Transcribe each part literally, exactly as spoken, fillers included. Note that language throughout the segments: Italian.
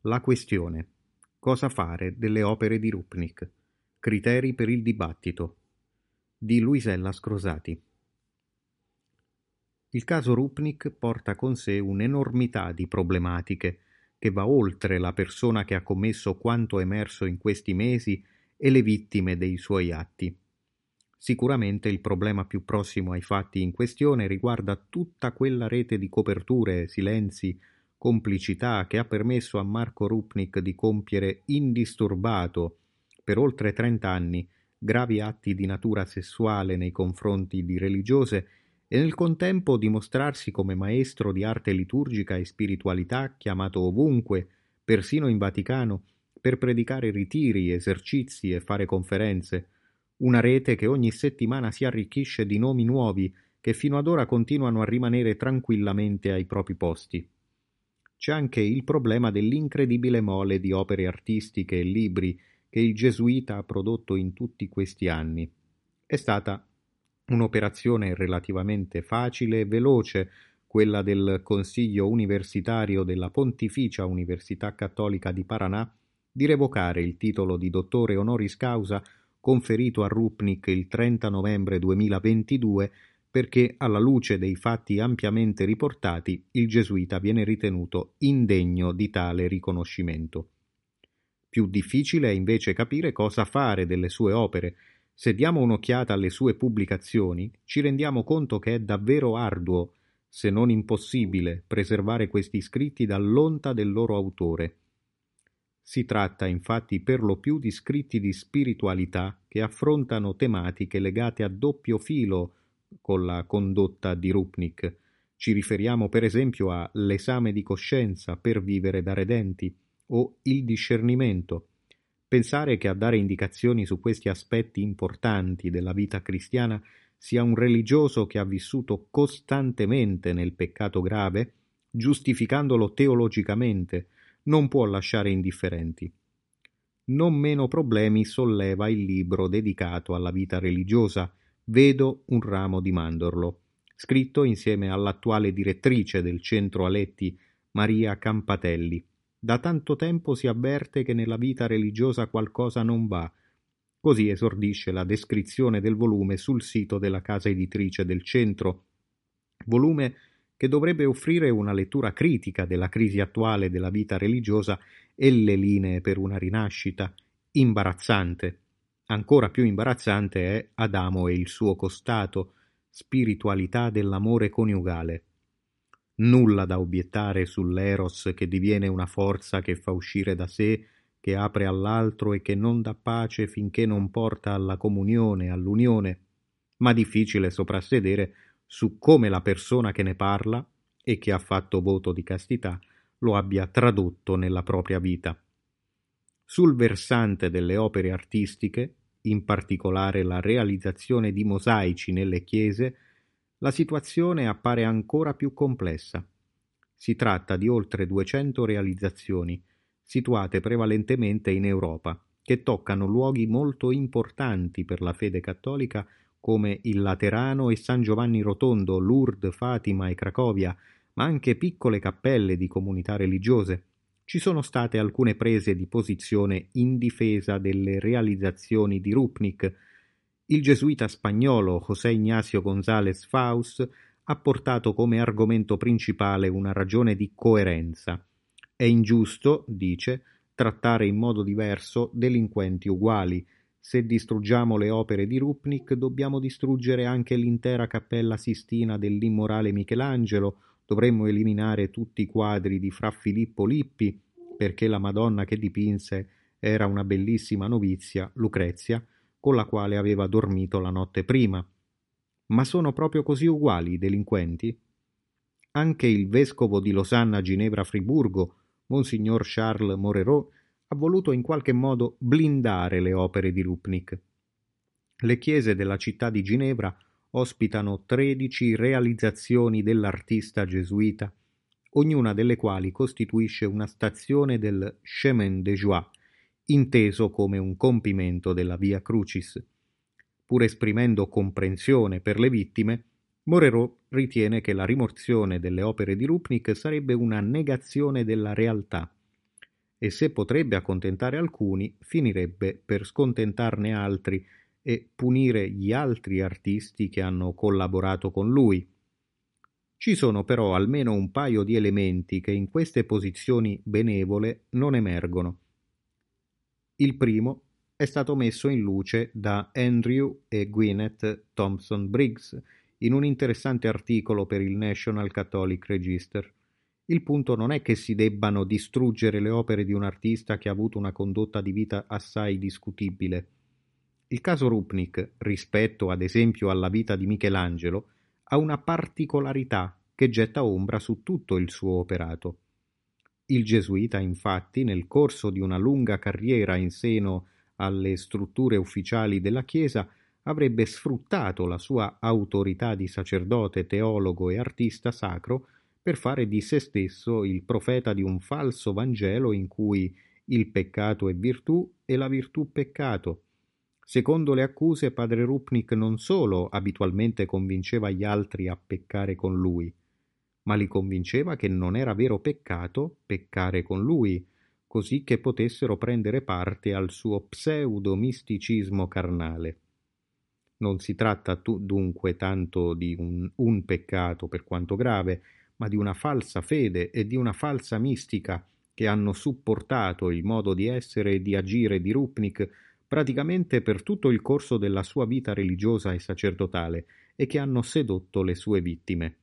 La questione: cosa fare delle opere di Rupnik? Criteri per il dibattito di Luisella Scrosati. Il caso Rupnik porta con sé un'enormità di problematiche che va oltre la persona che ha commesso quanto emerso in questi mesi e le vittime dei suoi atti. Sicuramente il problema più prossimo ai fatti in questione riguarda tutta quella rete di coperture, silenzi, complicità che ha permesso a Marco Rupnik di compiere indisturbato per oltre trent'anni gravi atti di natura sessuale nei confronti di religiose e nel contempo dimostrarsi come maestro di arte liturgica e spiritualità chiamato ovunque, persino in Vaticano, per predicare ritiri, esercizi e fare conferenze. Una rete che ogni settimana si arricchisce di nomi nuovi che fino ad ora continuano a rimanere tranquillamente ai propri posti. C'è anche il problema dell'incredibile mole di opere artistiche e libri che il gesuita ha prodotto in tutti questi anni. È stata un'operazione relativamente facile e veloce, quella del Consiglio universitario della Pontificia Università Cattolica di Paraná, di revocare il titolo di dottore honoris causa conferito a Rupnik il trenta novembre duemilaventidue perché, alla luce dei fatti ampiamente riportati, il gesuita viene ritenuto indegno di tale riconoscimento. Più difficile è invece capire cosa fare delle sue opere. Se diamo un'occhiata alle sue pubblicazioni, ci rendiamo conto che è davvero arduo, se non impossibile, preservare questi scritti dall'onta del loro autore. Si tratta infatti per lo più di scritti di spiritualità che affrontano tematiche legate a doppio filo con la condotta di Rupnik. Ci riferiamo per esempio a L'esame di coscienza per vivere da redenti o Il discernimento. Pensare che a dare indicazioni su questi aspetti importanti della vita cristiana sia un religioso che ha vissuto costantemente nel peccato grave, giustificandolo teologicamente, non può lasciare indifferenti. Non meno problemi solleva il libro dedicato alla vita religiosa Vedo un ramo di mandorlo, scritto insieme all'attuale direttrice del centro Aletti, Maria Campatelli. Da tanto tempo si avverte che nella vita religiosa qualcosa non va. Così esordisce la descrizione del volume sul sito della casa editrice del centro, volume che dovrebbe offrire una lettura critica della crisi attuale della vita religiosa e le linee per una rinascita. Imbarazzante. Ancora più imbarazzante è Adamo e il suo costato, spiritualità dell'amore coniugale. Nulla da obiettare sull'eros che diviene una forza che fa uscire da sé, che apre all'altro e che non dà pace finché non porta alla comunione, all'unione, ma difficile soprassedere su come la persona che ne parla e che ha fatto voto di castità lo abbia tradotto nella propria vita. Sul versante delle opere artistiche, in particolare la realizzazione di mosaici nelle chiese, la situazione appare ancora più complessa. Si tratta di oltre duecento realizzazioni, situate prevalentemente in Europa, che toccano luoghi molto importanti per la fede cattolica come il Laterano e San Giovanni Rotondo, Lourdes, Fatima e Cracovia, ma anche piccole cappelle di comunità religiose. Ci sono state alcune prese di posizione in difesa delle realizzazioni di Rupnik. Il gesuita spagnolo José Ignacio González Faus ha portato come argomento principale una ragione di coerenza. È ingiusto, dice, trattare in modo diverso delinquenti uguali. Se distruggiamo le opere di Rupnik, dobbiamo distruggere anche l'intera Cappella Sistina dell'immorale Michelangelo, dovremmo eliminare tutti i quadri di Fra Filippo Lippi, perché la Madonna che dipinse era una bellissima novizia, Lucrezia, con la quale aveva dormito la notte prima. Ma sono proprio così uguali i delinquenti? Anche il vescovo di Losanna Ginevra Friburgo, Monsignor Charles Moreau, ha voluto in qualche modo blindare le opere di Rupnik. Le chiese della città di Ginevra ospitano tredici realizzazioni dell'artista gesuita, ognuna delle quali costituisce una stazione del Chemin de Joie, inteso come un compimento della Via Crucis. Pur esprimendo comprensione per le vittime, Moreau ritiene che la rimozione delle opere di Rupnik sarebbe una negazione della realtà. e se potrebbe accontentare alcuni, finirebbe per scontentarne altri e punire gli altri artisti che hanno collaborato con lui. Ci sono però almeno un paio di elementi che in queste posizioni benevole non emergono. Il primo è stato messo in luce da Andrew e Gwyneth Thompson-Briggs in un interessante articolo per il National Catholic Register. Il punto non è che si debbano distruggere le opere di un artista che ha avuto una condotta di vita assai discutibile. Il caso Rupnik, rispetto ad esempio alla vita di Michelangelo, ha una particolarità che getta ombra su tutto il suo operato. Il gesuita, infatti, nel corso di una lunga carriera in seno alle strutture ufficiali della Chiesa, avrebbe sfruttato la sua autorità di sacerdote, teologo e artista sacro per fare di se stesso il profeta di un falso Vangelo in cui il peccato è virtù e la virtù peccato. Secondo le accuse, padre Rupnik non solo abitualmente convinceva gli altri a peccare con lui, ma li convinceva che non era vero peccato peccare con lui, così che potessero prendere parte al suo pseudo-misticismo carnale. Non si tratta tu, dunque tanto di un, un peccato per quanto grave, ma di una falsa fede e di una falsa mistica che hanno supportato il modo di essere e di agire di Rupnik praticamente per tutto il corso della sua vita religiosa e sacerdotale e che hanno sedotto le sue vittime.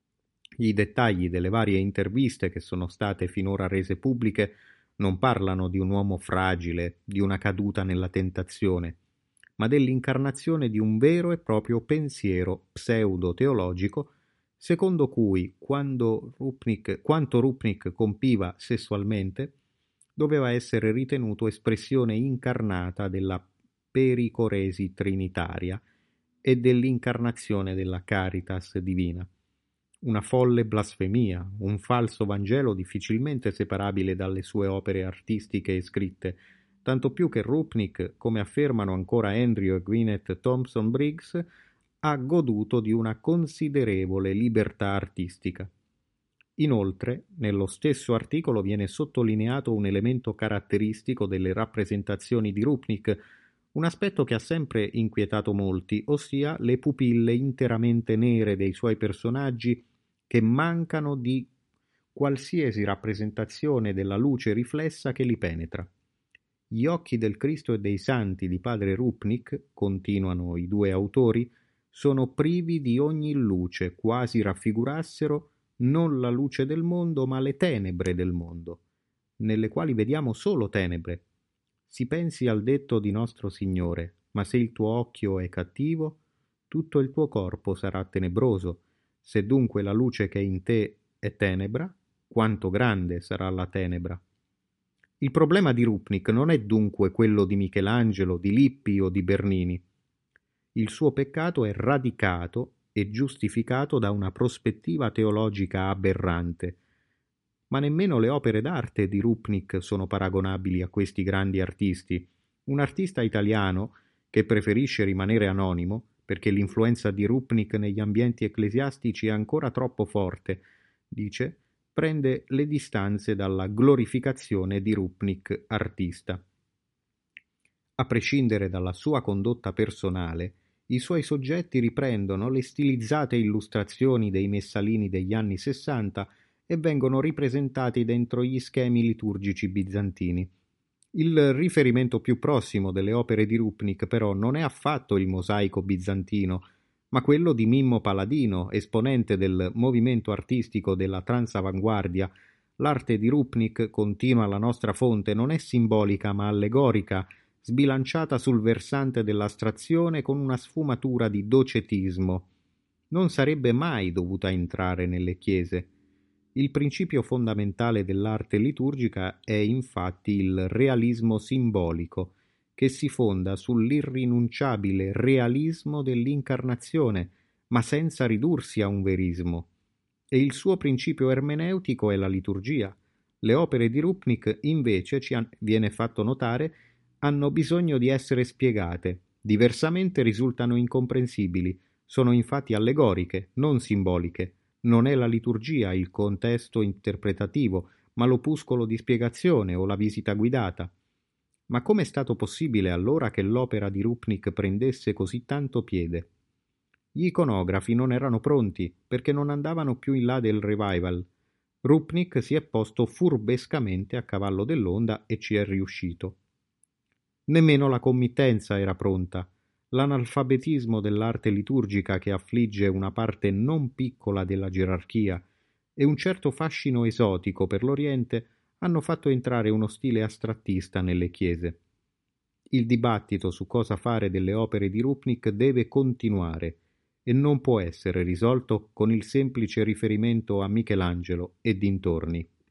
I dettagli delle varie interviste che sono state finora rese pubbliche non parlano di un uomo fragile, di una caduta nella tentazione, ma dell'incarnazione di un vero e proprio pensiero pseudo-teologico, secondo cui quando Rupnik, quanto Rupnik compiva sessualmente doveva essere ritenuto espressione incarnata della pericoresi trinitaria e dell'incarnazione della caritas divina. Una folle blasfemia, un falso Vangelo difficilmente separabile dalle sue opere artistiche e scritte, tanto più che Rupnik, come affermano ancora Andrew e Gwyneth Thompson-Briggs, ha goduto di una considerevole libertà artistica. Inoltre, nello stesso articolo viene sottolineato un elemento caratteristico delle rappresentazioni di Rupnik, un aspetto che ha sempre inquietato molti, ossia le pupille interamente nere dei suoi personaggi che mancano di qualsiasi rappresentazione della luce riflessa che li penetra. Gli occhi del Cristo e dei Santi di padre Rupnik, continuano i due autori, sono privi di ogni luce, quasi raffigurassero non la luce del mondo, ma le tenebre del mondo, nelle quali vediamo solo tenebre. Si pensi al detto di nostro Signore, ma se il tuo occhio è cattivo, tutto il tuo corpo sarà tenebroso. Se dunque la luce che è in te è tenebra, quanto grande sarà la tenebra. Il problema di Rupnik non è dunque quello di Michelangelo, di Lippi o di Bernini. Il suo peccato è radicato e giustificato da una prospettiva teologica aberrante, ma nemmeno le opere d'arte di Rupnik sono paragonabili a questi grandi artisti. Un artista italiano che preferisce rimanere anonimo, perché l'influenza di Rupnik negli ambienti ecclesiastici è ancora troppo forte, dice, prende le distanze dalla glorificazione di Rupnik artista. A prescindere dalla sua condotta personale, i suoi soggetti riprendono le stilizzate illustrazioni dei messalini degli anni sessanta e vengono ripresentati dentro gli schemi liturgici bizantini. Il riferimento più prossimo delle opere di Rupnik però non è affatto il mosaico bizantino, ma quello di Mimmo Paladino, esponente del movimento artistico della transavanguardia. L'arte di Rupnik, continua la nostra fonte, non è simbolica ma allegorica, sbilanciata sul versante dell'astrazione con una sfumatura di docetismo. Non sarebbe mai dovuta entrare nelle chiese. Il principio fondamentale dell'arte liturgica è infatti il realismo simbolico, che si fonda sull'irrinunciabile realismo dell'incarnazione, ma senza ridursi a un verismo. E il suo principio ermeneutico è la liturgia. Le opere di Rupnik, invece, ci han, viene fatto notare, hanno bisogno di essere spiegate, diversamente risultano incomprensibili, sono infatti allegoriche, non simboliche. Non è la liturgia il contesto interpretativo, ma l'opuscolo di spiegazione o la visita guidata. Ma com'è stato possibile allora che l'opera di Rupnik prendesse così tanto piede? Gli iconografi non erano pronti, perché non andavano più in là del revival. Rupnik si è posto furbescamente a cavallo dell'onda e ci è riuscito. Nemmeno la committenza era pronta. L'analfabetismo dell'arte liturgica che affligge una parte non piccola della gerarchia e un certo fascino esotico per l'Oriente hanno fatto entrare uno stile astrattista nelle chiese. Il dibattito su cosa fare delle opere di Rupnik deve continuare e non può essere risolto con il semplice riferimento a Michelangelo e dintorni.